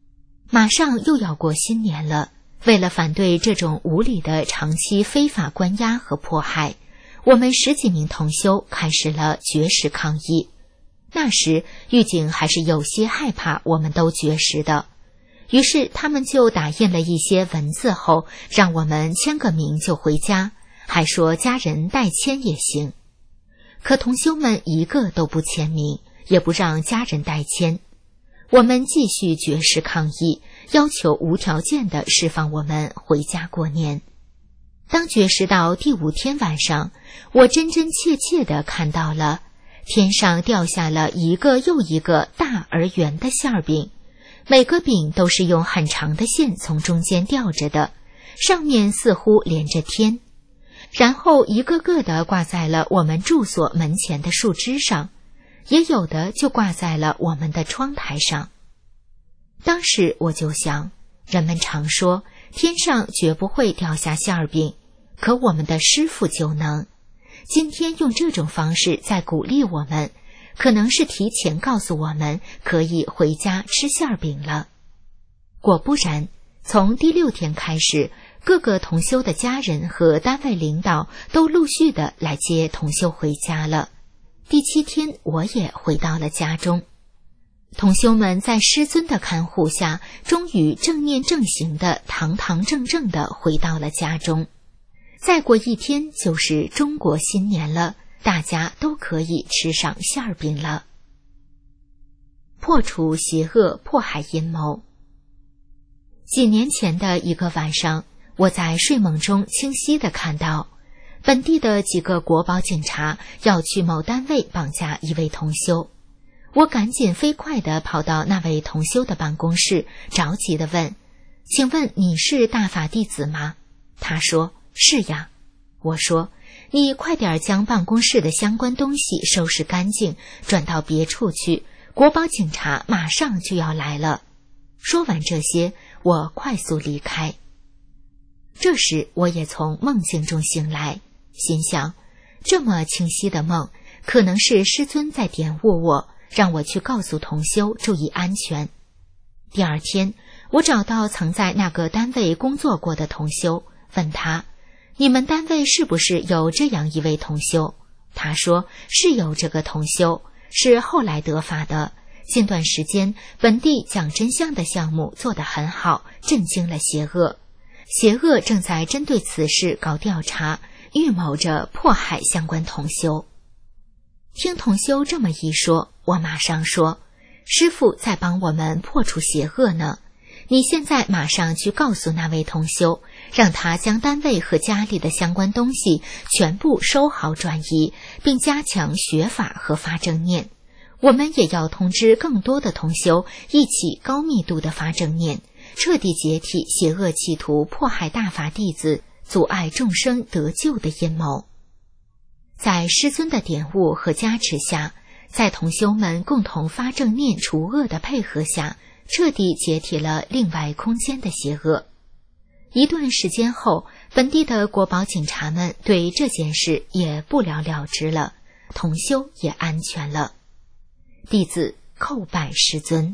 马上又要过新年了，为了反对这种无理的长期非法关押和迫害，我们十几名同修开始了绝食抗议。那时狱警还是有些害怕我们都绝食的，于是他们就打印了一些文字后，让我们签个名就回家，还说家人代签也行。可同修们一个都不签名，也不让家人代签。我们继续绝食抗议，要求无条件地释放我们回家过年。当绝食到第五天晚上，我真真切切地看到了天上掉下了一个又一个大而圆的馅儿饼，每个饼都是用很长的线从中间吊着的，上面似乎连着天，然后一个个的挂在了我们住所门前的树枝上，也有的就挂在了我们的窗台上。当时我就想，人们常说天上绝不会掉下馅儿饼，可我们的师父就能。今天用这种方式在鼓励我们，可能是提前告诉我们可以回家吃馅儿饼了。果不然，从第六天开始，各个同修的家人和单位领导都陆续的来接同修回家了。第七天，我也回到了家中。同修们在师尊的看护下，终于正念正行的堂堂正正的回到了家中。再过一天就是中国新年了，大家都可以吃上馅儿饼了。破除邪恶迫害阴谋。几年前的一个晚上，我在睡梦中清晰地看到本地的几个国保警察要去某单位绑架一位同修。我赶紧飞快地跑到那位同修的办公室，着急地问：请问你是大法弟子吗？他说：是呀。我说：你快点将办公室的相关东西收拾干净，转到别处去，国保警察马上就要来了。说完这些，我快速离开。这时我也从梦境中醒来，心想，这么清晰的梦，可能是师尊在点悟我，让我去告诉同修注意安全。第二天，我找到曾在那个单位工作过的同修，问他：你们单位是不是有这样一位同修？他说是有这个同修，是后来得法的。近段时间，本地讲真相的项目做得很好，震惊了邪恶。邪恶正在针对此事搞调查，预谋着迫害相关同修。听同修这么一说，我马上说：师父在帮我们破除邪恶呢。你现在马上去告诉那位同修，让他将单位和家里的相关东西全部收好转移，并加强学法和发正念。我们也要通知更多的同修一起高密度的发正念，彻底解体邪恶企图迫害大法弟子、阻碍众生得救的阴谋。在师尊的点悟和加持下，在同修们共同发正念除恶的配合下，彻底解体了另外空间的邪恶。一段时间后，本地的国保警察们对这件事也不了了之了，同修也安全了。弟子叩拜师尊。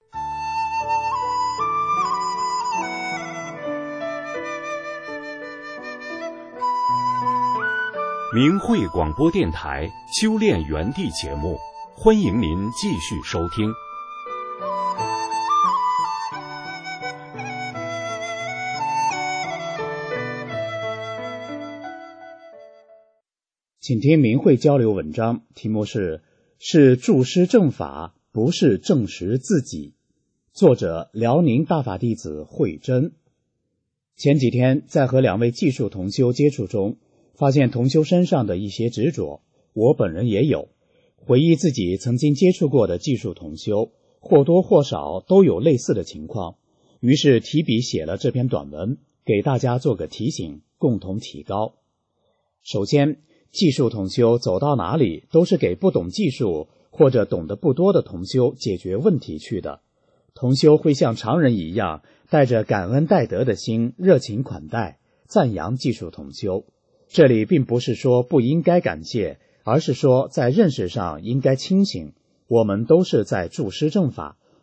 明慧广播电台修炼园地节目，欢迎您继续收听。 请听明慧交流文章，题目是是助师正法，不是证实自己。作者辽宁大法弟子慧真。前几天在和两位技术同修接触中，发现同修身上的一些执着，我本人也有。回忆自己曾经接触过的技术同修，或多或少都有类似的情况，于是提笔写了这篇短文，给大家做个提醒，共同提高。首先，技术同修走到哪里都是给不懂技术或者懂得不多的同修解决问题去的。同修会像常人一样，带着感恩戴德的心热情款待，赞扬技术同修。这里并不是说不应该感谢，而是说在认识上应该清醒，我们都是在助师正法，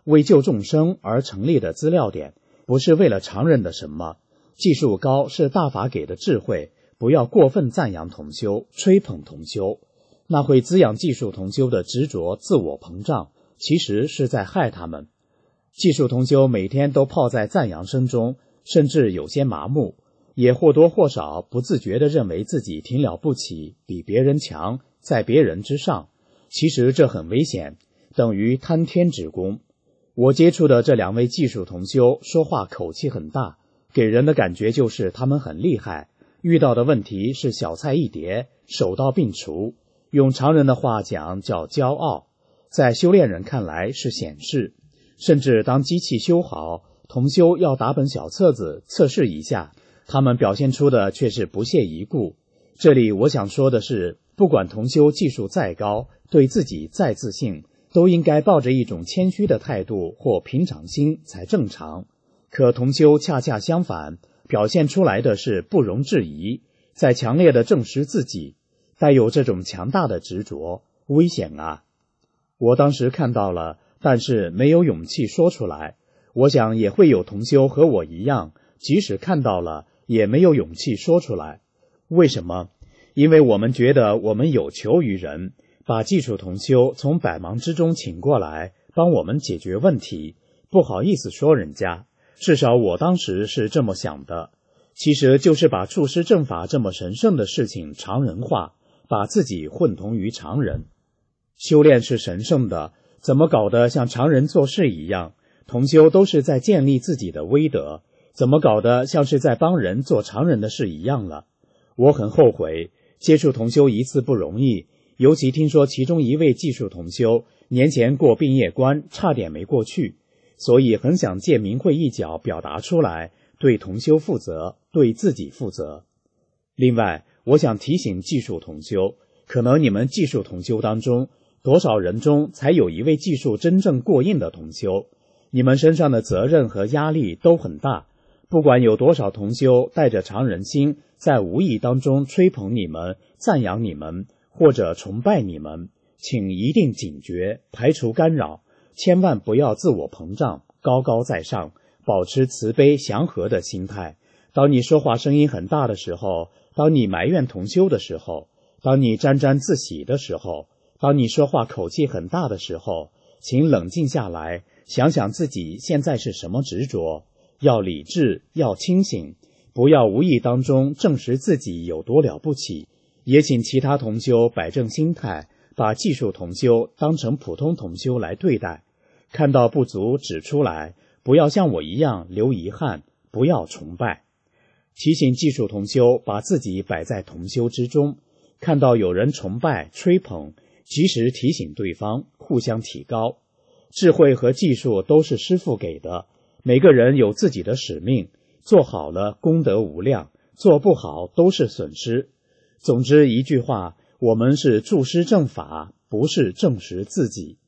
为救众生而成立的资料点，不是为了常人的什么。技术高是大法给的智慧，不要过分赞扬同修，吹捧同修，那会滋养技术同修的执着自我膨胀，其实是在害他们。技术同修每天都泡在赞扬声中，甚至有些麻木，也或多或少不自觉地认为自己挺了不起，比别人强，在别人之上。其实这很危险，等于贪天职功。我接触的这两位技术同修说话口气很大，给人的感觉就是他们很厉害，遇到的问题是小菜一碟，手到病除。用常人的话讲叫骄傲，在修炼人看来是显示。甚至当机器修好，同修要打本小册子测试一下，他们表现出的却是不屑一顾。这里我想说的是，不管同修技术再高，对自己再自信，都应该抱着一种谦虚的态度或平常心才正常。可同修恰恰相反，表现出来的是不容置疑，在强烈的证实自己，带有这种强大的执着，危险啊！我当时看到了，但是没有勇气说出来。我想也会有同修和我一样，即使看到了，也没有勇气说出来。为什么？因为我们觉得我们有求于人，把技术同修从百忙之中请过来，帮我们解决问题，不好意思说人家，至少我当时是这么想的。其实就是把处师正法这么神圣的事情常人化，把自己混同于常人。修炼是神圣的，怎么搞得像常人做事一样？同修都是在建立自己的威德，怎么搞得像是在帮人做常人的事一样了？我很后悔，接触同修一次不容易，尤其听说其中一位技术同修年前过毕业关，差点没过去，所以很想借明慧一角表达出来，对同修负责，对自己负责。另外，我想提醒技术同修，可能你们技术同修当中，多少人中才有一位技术真正过硬的同修？你们身上的责任和压力都很大，不管有多少同修带着常人心，在无意当中吹捧你们、赞扬你们，或者崇拜你们，请一定警觉，排除干扰，千万不要自我膨胀，高高在上，保持慈悲祥和的心态。当你说话声音很大的时候，当你埋怨同修的时候，当你沾沾自喜的时候，当你说话口气很大的时候，请冷静下来，想想自己现在是什么执着，要理智，要清醒，不要无意当中证实自己有多了不起。也请其他同修摆正心态，把技术同修当成普通同修来对待，看到不足指出来，不要像我一样留遗憾，不要崇拜。提醒技术同修把自己摆在同修之中，看到有人崇拜吹捧，及时提醒对方，互相提高。智慧和技术都是师父给的，每个人有自己的使命，做好了功德无量，做不好都是损失。总之一句话，我们是助师正法，不是证实自己。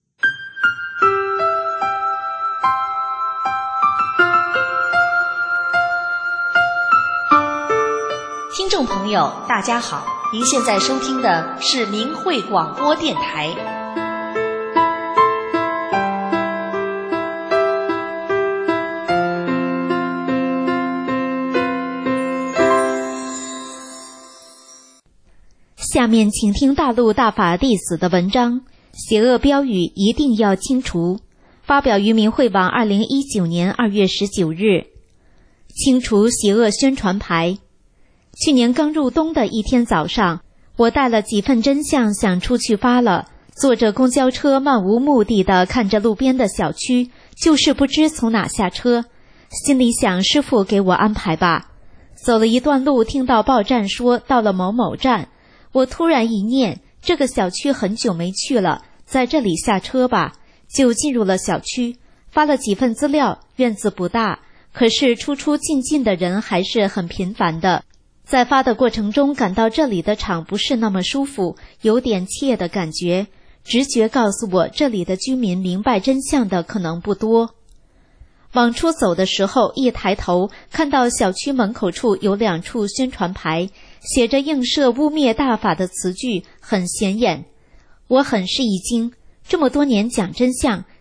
听众朋友大家好，您现在收听的是明慧广播电台。 下面请听大陆大法弟子的文章，邪恶标语一定要清除，发表于明慧网二零一九年二月十九日。清除邪恶宣传牌。去年刚入冬的一天早上，我带了几份真相想出去发了，坐着公交车漫无目的地看着路边的小区，就是不知从哪下车，心里想师父给我安排吧。走了一段路，听到报站说到了某某站，我突然一念，这个小区很久没去了，在这里下车吧，就进入了小区，发了几份资料。院子不大，可是出出进进的人还是很频繁的。在发的过程中，感到这里的场不是那么舒服，有点怯的感觉，直觉告诉我这里的居民明白真相的可能不多。往出走的时候，一抬头看到小区门口处有两处宣传牌，写着映射污蔑大法的词句，很显眼。我很是一惊，这么多年讲真相，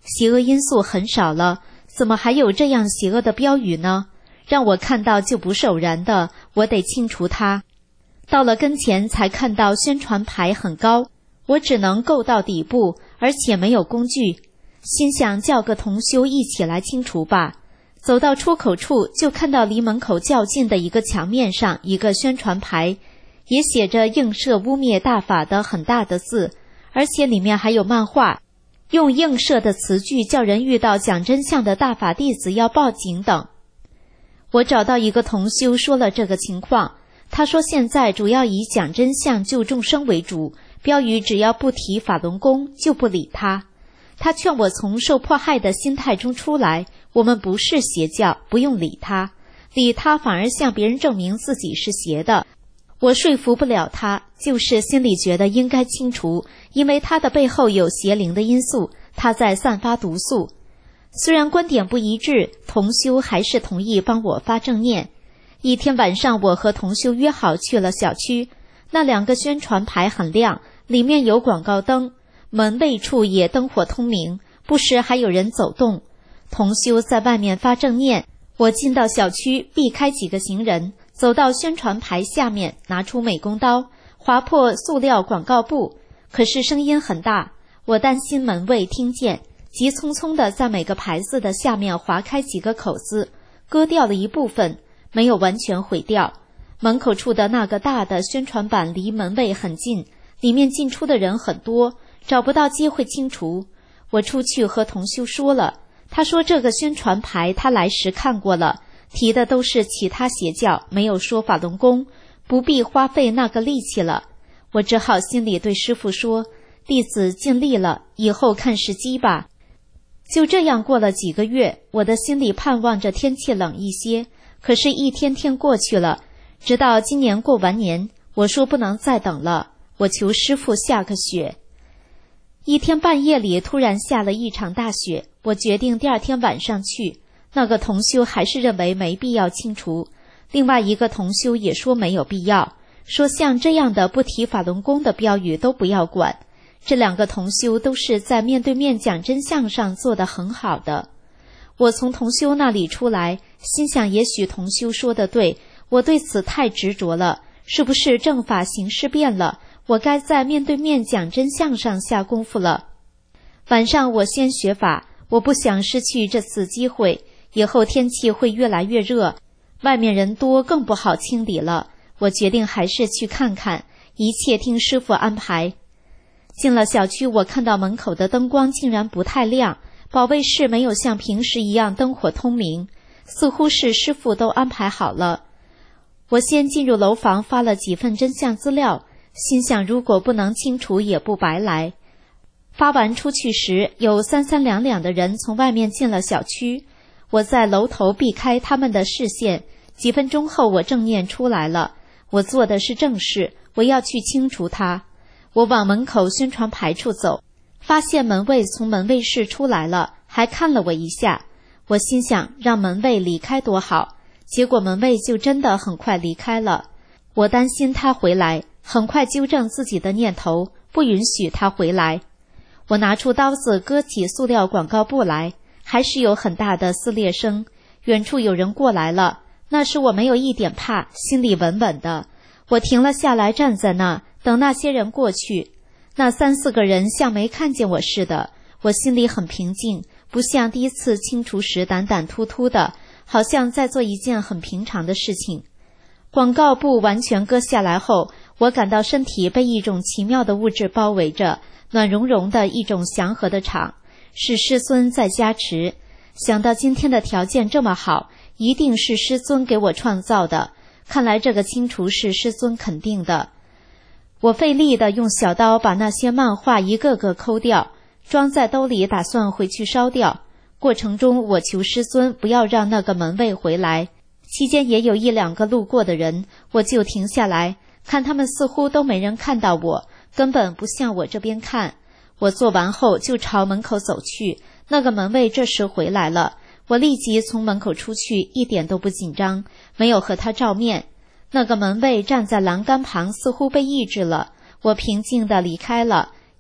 邪恶因素很少了，怎么还有这样邪恶的标语呢？让我看到就不是偶然的，我得清除它。到了跟前才看到宣传牌很高，我只能够到底部，而且没有工具。心想叫个同修一起来清除吧。走到出口处，就看到离门口较近的一个墙面上一个宣传牌，也写着映射污蔑大法的很大的字，而且里面还有漫画，用映射的词句叫人遇到讲真相的大法弟子要报警等。我找到一个同修说了这个情况，他说现在主要以讲真相救众生为主，标语只要不提法轮功就不理他。他劝我从受迫害的心态中出来，我们不是邪教，不用理他，理他反而向别人证明自己是邪的。我说服不了他，就是心里觉得应该清除，因为他的背后有邪灵的因素，他在散发毒素。虽然观点不一致，同修还是同意帮我发正念。一天晚上，我和同修约好去了小区，那两个宣传牌很亮，里面有广告灯，门卫处也灯火通明，不时还有人走动。同修在外面发正念，我进到小区，避开几个行人，走到宣传牌下面，拿出美工刀，划破塑料广告布，可是声音很大，我担心门卫听见，急匆匆地在每个牌子的下面划开几个口子，割掉了一部分，没有完全毁掉。门口处的那个大的宣传板离门卫很近，里面进出的人很多，找不到机会清除。我出去和同修说了，他说这个宣传牌他来时看过了，提的都是其他邪教，没有说法轮功，不必花费那个力气了。我只好心里对师父说，弟子尽力了，以后看时机吧。就这样过了几个月，我的心里盼望着天气冷一些，可是一天天过去了，直到今年过完年，我说不能再等了，我求师父下个雪。一天半夜里突然下了一场大雪，我决定第二天晚上去。那个同修还是认为没必要清除，另外一个同修也说没有必要，说像这样的不提法轮功的标语都不要管。这两个同修都是在面对面讲真相上做得很好的。我从同修那里出来，心想也许同修说得对，我对此太执着了，是不是正法形势变了，我该在面对面讲真相上下功夫了。晚上我先学法，我不想失去这次机会，以后天气会越来越热，外面人多更不好清理了，我决定还是去看看，一切听师父安排。进了小区，我看到门口的灯光竟然不太亮，保卫室没有像平时一样灯火通明，似乎是师父都安排好了。我先进入楼房发了几份真相资料，心想如果不能清除也不白来。发完出去时，有三三两两的人从外面进了小区，我在楼头避开他们的视线，几分钟后我正念出来了，我做的是正事，我要去清除它。我往门口宣传牌处走，发现门卫从门卫室出来了，还看了我一下。我心想让门卫离开多好，结果门卫就真的很快离开了。我担心他回来，很快纠正自己的念头，不允许他回来。我拿出刀子割起塑料广告布来，还是有很大的撕裂声。远处有人过来了，那时我没有一点怕，心里稳稳的。我停了下来，站在那等那些人过去。那三四个人像没看见我似的，我心里很平静，不像第一次清除时胆胆突突的，好像在做一件很平常的事情。广告布完全割下来后，我感到身体被一种奇妙的物质包围着，暖融融的一种祥和的场，是师尊在加持。想到今天的条件这么好，一定是师尊给我创造的，看来这个清除是师尊肯定的。我费力地用小刀把那些漫画一个个抠掉，装在兜里打算回去烧掉。过程中我求师尊不要让那个门卫回来，期间也有一两个路过的人，我就停下来看，他们似乎都没人看到我，根本不向我这边看。我做完后就朝门口走去，那个门卫这时回来了，我立即从门口出去，一点都不紧张，没有和他照面。那个门卫站在栏杆旁，似乎被抑制了，我平静地离开了，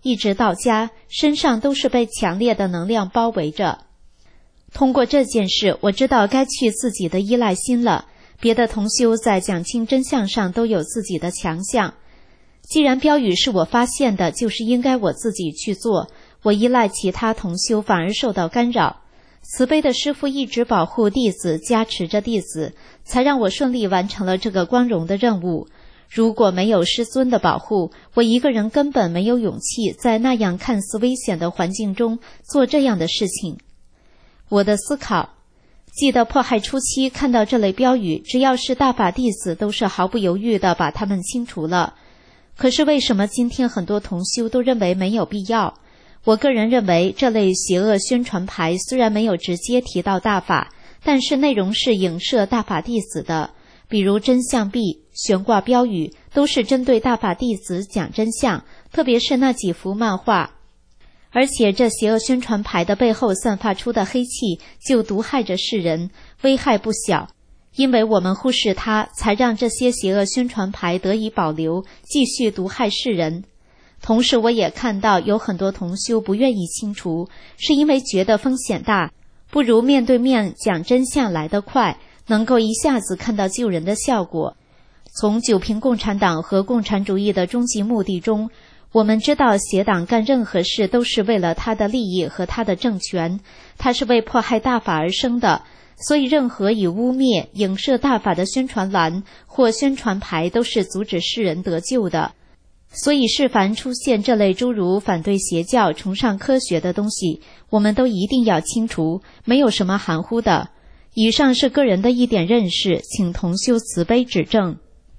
一直到家，身上都是被强烈的能量包围着。通过这件事，我知道该去自己的依赖心了。别的同修在讲清真相上都有自己的强项。既然标语是我发现的，就是应该我自己去做。我依赖其他同修反而受到干扰。慈悲的师父一直保护弟子，加持着弟子，才让我顺利完成了这个光荣的任务。如果没有师尊的保护，我一个人根本没有勇气在那样看似危险的环境中做这样的事情。我的思考，记得迫害初期看到这类标语，只要是大法弟子都是毫不犹豫地把它们清除了。可是为什么今天很多同修都认为没有必要？我个人认为，这类邪恶宣传牌虽然没有直接提到大法，但是内容是影射大法弟子的，比如真相币、悬挂标语，都是针对大法弟子讲真相，特别是那几幅漫画。而且这邪恶宣传牌的背后散发出的黑气，就毒害着世人，危害不小。因为我们忽视它，才让这些邪恶宣传牌得以保留，继续毒害世人。同时我也看到有很多同修不愿意清除，是因为觉得风险大，不如面对面讲真相来得快，能够一下子看到救人的效果。从九评共产党和共产主义的终极目的中，我们知道邪党干任何事都是为了他的利益和他的政权，他是为迫害大法而生的，所以任何以污蔑、影射大法的宣传栏或宣传牌都是阻止世人得救的。所以是凡出现这类诸如反对邪教、崇尚科学的东西，我们都一定要清除，没有什么含糊的。以上是个人的一点认识，请同修慈悲指正。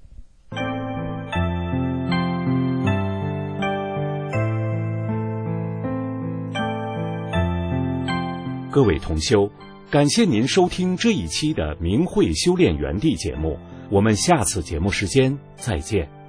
各位同修，感谢您收听这一期的明慧修炼园地节目，我们下次节目时间再见。